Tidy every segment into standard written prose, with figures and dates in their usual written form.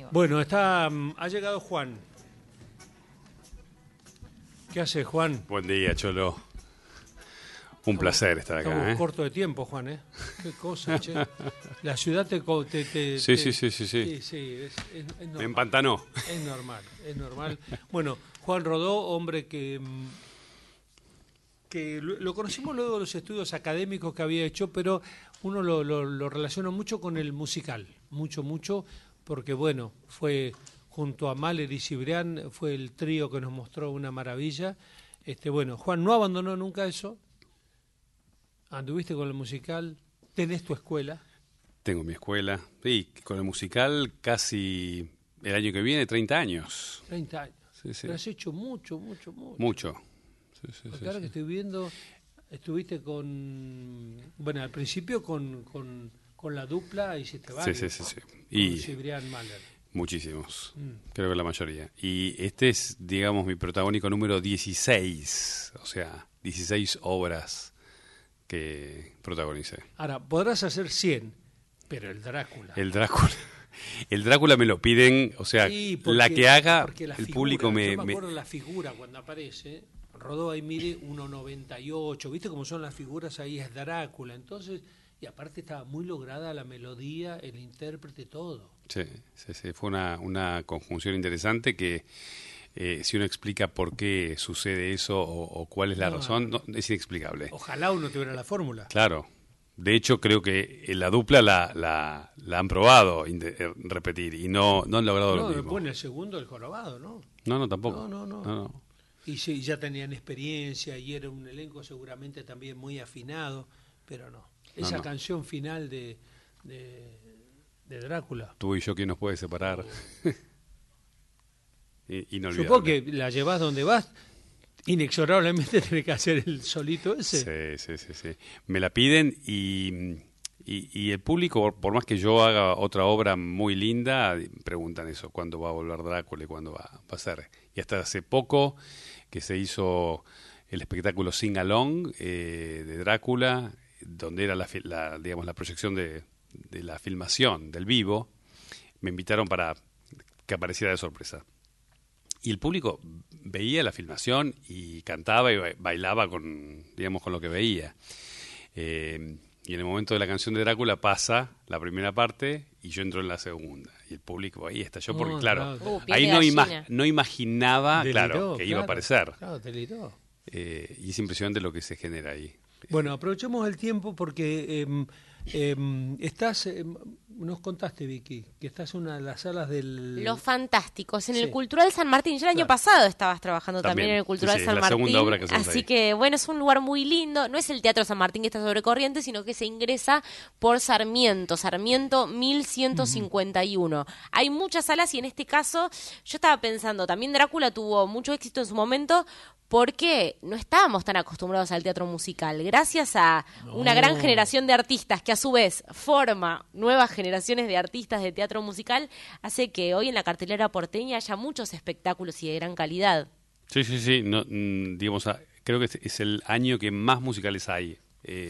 Bueno, ha llegado Juan. ¿Qué hace, Juan? Buen día, Cholo. Un placer estar acá. Estamos corto de tiempo, Juan, ¿eh? Qué cosa, che. La ciudad te Sí. Sí, es normal. Me empantanó. Es normal. Bueno, Juan Rodó, hombre que lo conocimos luego de los estudios académicos que había hecho, pero uno lo relaciona mucho con el musical. Mucho, porque bueno, fue junto a Mahler y Cibrián, fue el trío que nos mostró una maravilla. Bueno, Juan no abandonó nunca eso. Anduviste con el musical, tenés tu escuela. Tengo mi escuela. Y con el musical casi el año que viene, 30 años. 30 años. Sí. Pero has hecho mucho. Mucho. Porque ahora que estoy viendo, estuviste bueno, al principio con la dupla hiciste varios. Sí. Y Cibrián Mahler. Muchísimos. Creo que la mayoría. Y este es, digamos, mi protagónico número 16. O sea, 16 obras que protagonicé. Ahora, podrás hacer 100, pero el Drácula. El Drácula me lo piden, o sea, Sí, la que haga la el figura, público yo me acuerdo la figura cuando aparece, Rodó ahí mide 1,98, ¿viste cómo son las figuras ahí? Es Drácula, entonces, y aparte estaba muy lograda la melodía, el intérprete, todo. Sí, fue una conjunción interesante que si uno explica por qué sucede eso o cuál es la razón, es inexplicable. Ojalá uno tuviera la fórmula. Claro. De hecho, creo que la dupla la han probado repetir y no han logrado lo mismo. Bueno, el segundo, el jorobado, ¿no? No, tampoco. No. Y sí, ya tenían experiencia y era un elenco seguramente también muy afinado, pero no. Esa canción final de Drácula. Tú y yo, ¿quién nos puede separar? Inolvidable. Supongo que la llevas donde vas, inexorablemente tenés que hacer el solito ese. Sí. Me la piden y el público, por más que yo haga otra obra muy linda, preguntan eso, ¿cuándo va a volver Drácula y cuándo va a ser? Y hasta hace poco que se hizo el espectáculo Sing Along de Drácula, donde era la proyección de la filmación del vivo, me invitaron para que apareciera de sorpresa. Y el público veía la filmación y cantaba y bailaba con lo que veía. Y en el momento de la canción de Drácula pasa la primera parte y yo entro en la segunda. Y el público ahí estalló porque, claro, ahí no imaginaba que iba a aparecer. Claro, deliró. Y es impresionante lo que se genera ahí. Bueno, aprovechemos el tiempo porque nos contaste, Vicky, que estás en una de las salas del... Los Fantásticos, en el Cultural San Martín. Yo el año pasado estabas trabajando también en el Cultural San la Martín. Segunda obra que así ahí. que, bueno, es un lugar muy lindo. No es el Teatro San Martín que está sobre corriente, sino que se ingresa por Sarmiento 1151. Hay muchas salas y en este caso, yo estaba pensando, también Drácula tuvo mucho éxito en su momento, porque no estábamos tan acostumbrados al teatro musical. Gracias a una gran generación de artistas que a su vez forma nuevas generaciones de artistas de teatro musical, hace que hoy en la cartelera porteña haya muchos espectáculos y de gran calidad. Sí. No, creo que es el año que más musicales hay.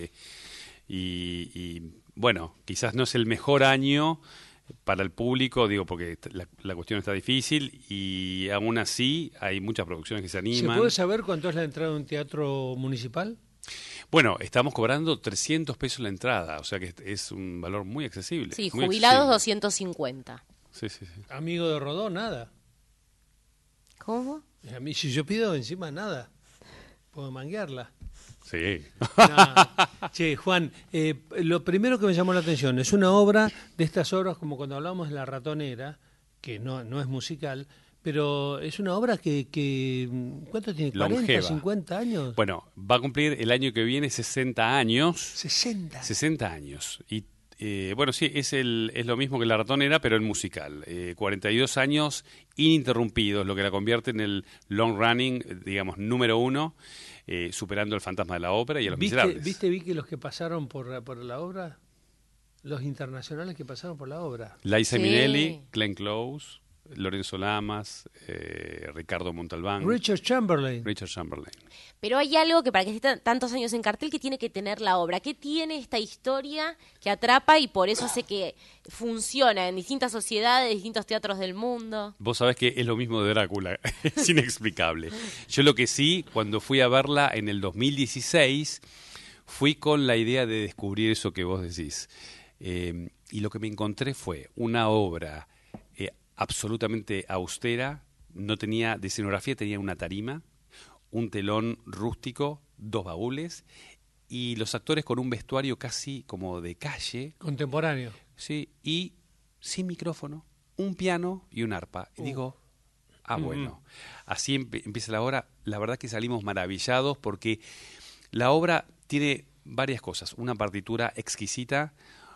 Y bueno, quizás no es el mejor año para el público, porque la cuestión está difícil y aún así hay muchas producciones que se animan. ¿Se puede saber cuánto es la entrada de un teatro municipal? Bueno, estamos cobrando 300 pesos la entrada, o sea que es un valor muy accesible. Sí, muy jubilados accesible. 250. Sí. Amigo de Rodó, nada. ¿Cómo? A mí, si yo pido encima nada, puedo manguearla. Sí. Che, Juan, lo primero que me llamó la atención es una obra de estas obras, como cuando hablamos de La Ratonera, que no es musical, pero es una obra que ¿cuánto tiene? Longeva. ¿40, 50 años? Bueno, va a cumplir el año que viene 60 años. 60. 60 años. Y bueno, sí, es lo mismo que La Ratonera, pero en musical. 42 años ininterrumpidos, lo que la convierte en el long running, número 1. Superando El Fantasma de la Ópera y a Los Miserables. ¿Viste, Vicky, los que pasaron por la obra? Los internacionales que pasaron por la obra. Liza Minnelli, Glenn Close, Lorenzo Lamas, Ricardo Montalbán. Richard Chamberlain. Pero hay algo que para que esté tantos años en cartel que tiene que tener la obra. ¿Qué tiene esta historia que atrapa y por eso hace que funciona en distintas sociedades, distintos teatros del mundo? Vos sabés que es lo mismo de Drácula, es inexplicable. Yo lo que sí, cuando fui a verla en el 2016, fui con la idea de descubrir eso que vos decís. Y lo que me encontré fue una obra absolutamente austera, no tenía de escenografía, tenía una tarima, un telón rústico, 2 baúles y los actores con un vestuario casi como de calle. Contemporáneo. Sí, y sin micrófono, un piano y un arpa. Y digo, bueno, así empieza la obra. La verdad que salimos maravillados porque la obra tiene varias cosas. Una partitura exquisita,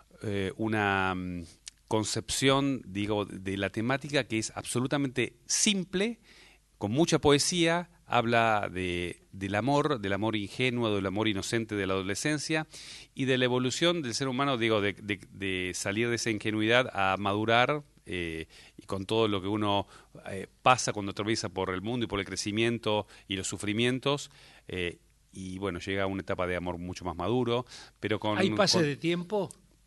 una concepción, digo, de la temática que es absolutamente simple, con mucha poesía, habla del amor ingenuo, del amor inocente de la adolescencia y de la evolución del ser humano, digo, de salir de esa ingenuidad a madurar y con todo lo que uno pasa cuando atraviesa por el mundo y por el crecimiento y los sufrimientos, y bueno, llega a una etapa de amor mucho más maduro, pero con... ¿Hay pase de tiempo?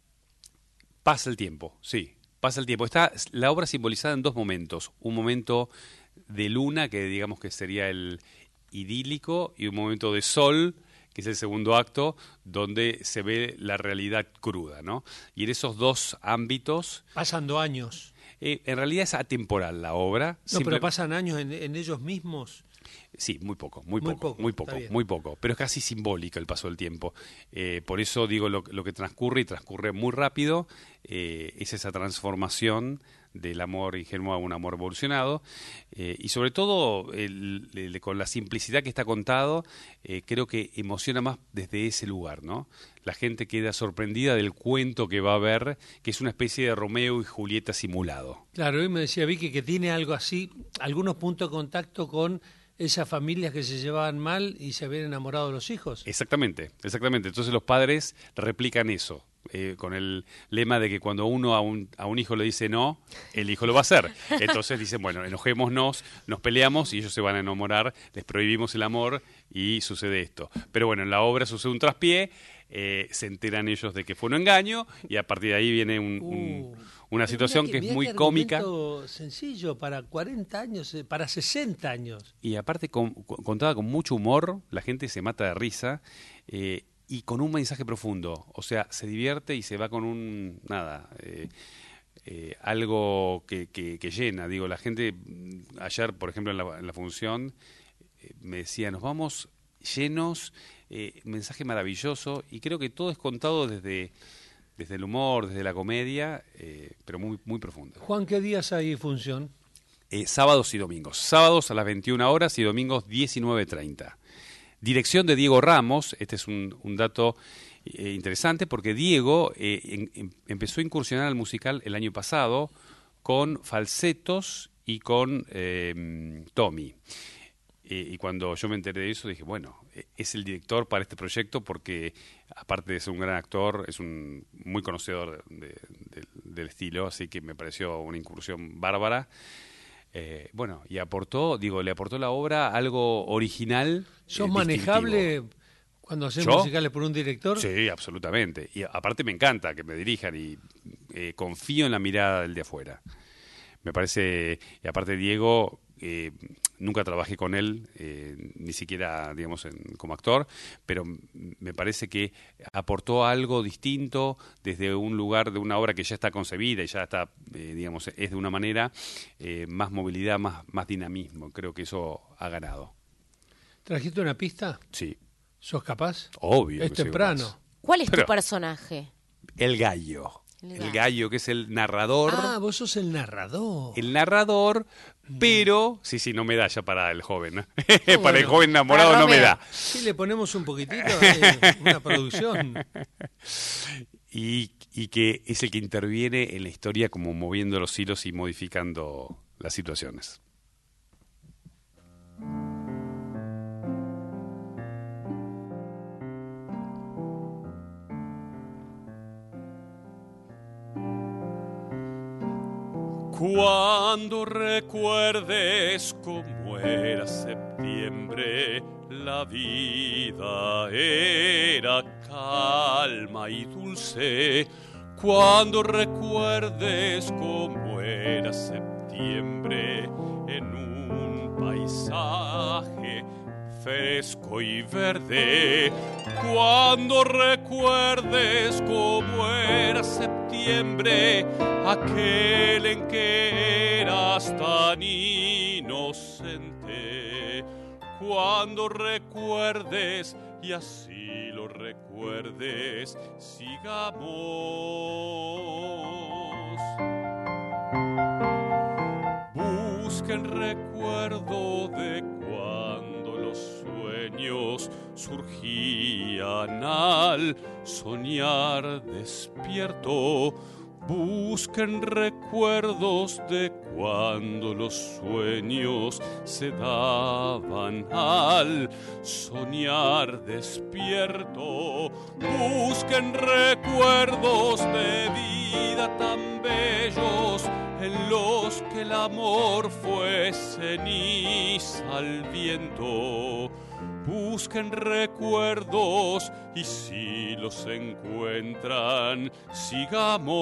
Pasa el tiempo, sí, pasa el tiempo. Está la obra simbolizada en 2 momentos. Un momento de luna, que digamos que sería el idílico, y un momento de sol, que es el segundo acto, donde se ve la realidad cruda, ¿no? Y en esos 2 ámbitos... Pasando años. En realidad es atemporal la obra. No, pero pasan años en ellos mismos. Sí, muy poco. Pero es casi simbólico el paso del tiempo. Por eso digo lo que transcurre, y transcurre muy rápido, es esa transformación del amor ingenuo a un amor evolucionado, y sobre todo con la simplicidad que está contado, creo que emociona más desde ese lugar, ¿no? La gente queda sorprendida del cuento que va a ver, que es una especie de Romeo y Julieta simulado. Claro, hoy me decía Vicky que tiene algo así, algunos puntos de contacto con esas familias que se llevaban mal y se habían enamorado de los hijos. Exactamente. Entonces los padres replican eso, con el lema de que cuando uno a un hijo le dice no, el hijo lo va a hacer. Entonces dicen, bueno, enojémonos, nos peleamos y ellos se van a enamorar, les prohibimos el amor y sucede esto. Pero bueno, en la obra sucede un traspié, se enteran ellos de que fue un engaño y a partir de ahí viene una situación que es muy cómica. Sencillo para 40 años, para 60 años. Y aparte contada con mucho humor, la gente se mata de risa, y con un mensaje profundo. O sea, se divierte y se va con algo que llena. Digo, la gente, ayer, por ejemplo, en la función, me decía, nos vamos llenos, mensaje maravilloso, y creo que todo es contado desde el humor, desde la comedia, pero muy, muy profundo. Juan, ¿qué días hay función? Sábados y domingos. Sábados a las 21 horas y domingos 19:30. Dirección de Diego Ramos. Este es un dato interesante porque Diego empezó a incursionar al musical el año pasado con falsetos y con Tommy. Y cuando yo me enteré de eso dije, bueno, es el director para este proyecto porque aparte de ser un gran actor, es un muy conocedor del estilo, así que me pareció una incursión bárbara. Bueno, y le aportó la obra algo original. ¿Sos manejable cuando haces musicales por un director? Sí, absolutamente. Y aparte me encanta que me dirijan y confío en la mirada del de afuera. Me parece, y aparte Diego, nunca trabajé con él, ni siquiera, digamos, como actor, pero me parece que aportó algo distinto desde un lugar de una obra que ya está concebida y ya está, digamos, es de una manera, más movilidad, más dinamismo. Creo que eso ha ganado. ¿Trajiste una pista? Sí. ¿Sos capaz? Obvio. Es temprano. Capaz. ¿Cuál es tu personaje? El gallo. El gallo, que es el narrador. Ah, vos sos el narrador. El narrador, pero... Sí, no me da ya para el joven, ¿no? Para el joven enamorado no me da. Sí, le ponemos un poquitito, una producción. Y que es el que interviene en la historia como moviendo los hilos y modificando las situaciones. Cuando recuerdes cómo era septiembre, la vida era calma y dulce. Cuando recuerdes cómo era septiembre en un paisaje fresco y verde. Cuando recuerdes cómo era septiembre, aquel en que eras tan inocente. Cuando recuerdes y así lo recuerdes, sigamos. Busquen recuerdo de cuando los sueños surgían al soñar despierto. Busquen recuerdos de cuando los sueños se daban al soñar despierto. Busquen recuerdos de vida tan bellos en los que el amor fue ceniza al viento. Busquen recuerdos y si los encuentran, sigamos.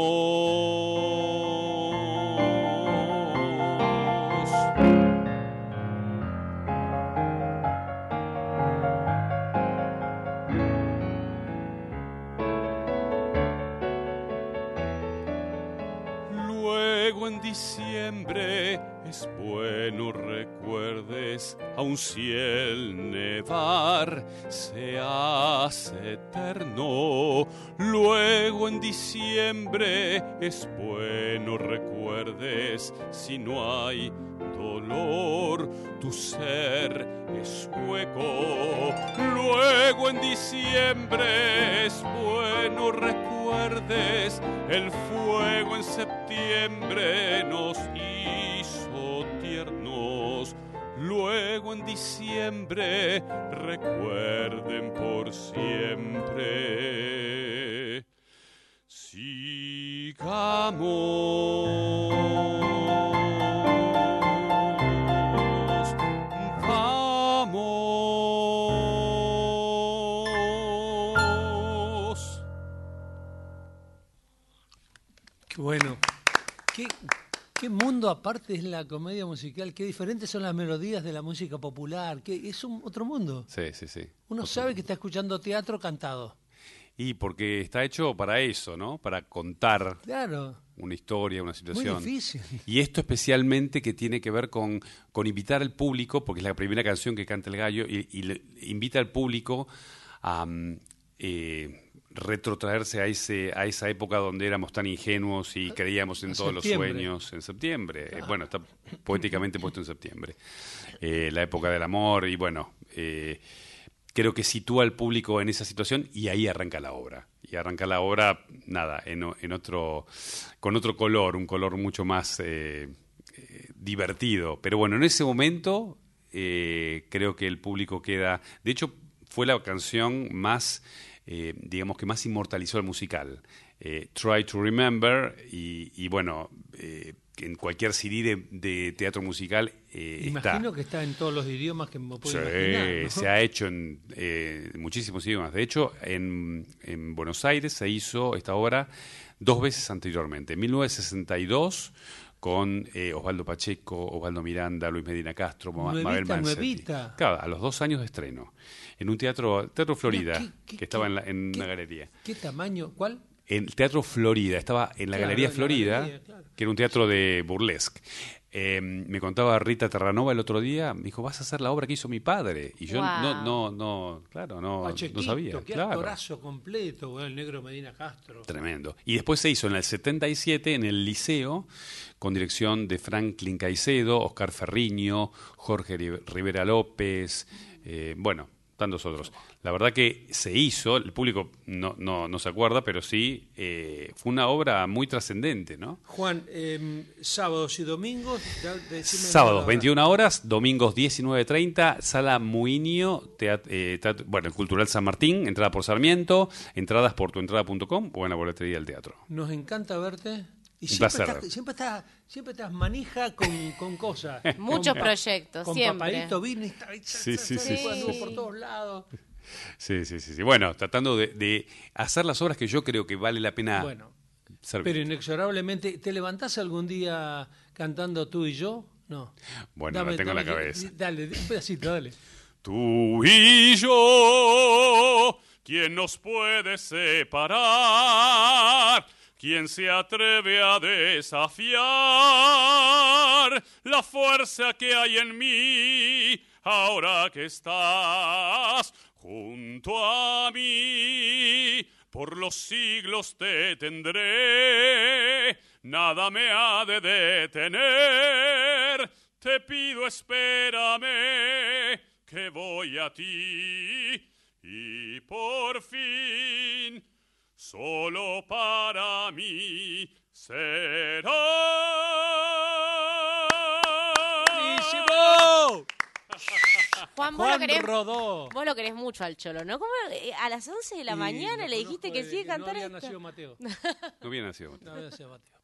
Luego en diciembre es bueno recuerdes, aun si el nevar se hace eterno. Luego en diciembre es bueno recuerdes, si no hay dolor, tu ser es hueco. Luego en diciembre es bueno recuerdes, el fuego en septiembre nos hizo tiernos. Luego en diciembre recuerden por siempre. Sigamos. Vamos. Qué bueno. Qué mundo aparte es la comedia musical, qué diferentes son las melodías de la música popular, que es otro mundo. Sí, sí, sí. Uno sabe que está escuchando teatro cantado. Y porque está hecho para eso, ¿no? Para contar Claro. una historia, una situación. Muy difícil. Y esto especialmente que tiene que ver con invitar al público, porque es la primera canción que canta el gallo, y invita al público a retrotraerse a esa época donde éramos tan ingenuos y creíamos en todos los sueños en septiembre. Claro. Bueno, está poéticamente puesto en septiembre. La época del amor y bueno, creo que sitúa al público en esa situación y ahí arranca la obra. Y arranca la obra, nada, con otro color, un color mucho más divertido. Pero bueno, en ese momento creo que el público queda... De hecho, fue la canción más... digamos que más inmortalizó el musical. Try to Remember y bueno, en cualquier CD de teatro musical Imagino que está en todos los idiomas que me puedo imaginar, ¿no? Se ha hecho en muchísimos idiomas. De hecho, en Buenos Aires se hizo esta obra 2 veces anteriormente. En 1962 con Osvaldo Pacheco, Osvaldo Miranda, Luis Medina Castro, Mabel Mancetti. Claro, a los 2 años de estreno. En un Teatro Florida, que estaba en una galería. ¿Qué tamaño? ¿Cuál? El Teatro Florida, estaba en la Galería Florida, claro. Que era un teatro de burlesque. Me contaba Rita Terranova el otro día, me dijo, vas a hacer la obra que hizo mi padre. Y yo no sabía. Qué actorazo completo, el negro Medina Castro. Tremendo. Y después se hizo en el 77 en el Liceo, con dirección de Franklin Caicedo, Oscar Ferriño, Jorge Rivera López, tantos otros. La verdad que se hizo, el público no se acuerda, pero sí, fue una obra muy trascendente, ¿no? Juan, sábados y domingos... Sábados, 21 horas, domingos 19:30, Sala Muinio, el Cultural San Martín, entrada por Sarmiento, entradas por tuentrada.com o en la boletería del teatro. Nos encanta verte Y Un placer. siempre estás manija con cosas. Muchos proyectos, con siempre. Papadito vino y Sí. anduvo por todos lados. Sí. Bueno, tratando de hacer las obras que yo creo que vale la pena Bueno, servir. pero inexorablemente, ¿te levantás algún día cantando tú y yo? No. Bueno, la tengo en la cabeza. Dale, un pedacito, dale. Tú y yo, ¿quién nos puede separar? ¿Quién se atreve a desafiar la fuerza que hay en mí ahora que estás junto a mí? Por los siglos te tendré, nada me ha de detener. Te pido, espérame, que voy a ti. Y por fin, solo para mí será. ¡Buenísimo! Juan, Juan Rodó. vos lo querés mucho al Cholo, ¿no? ¿Cómo a las 11 de la mañana le dijiste que sí no cantar había esto? nacido Mateo. No había nacido. No había nacido Mateo.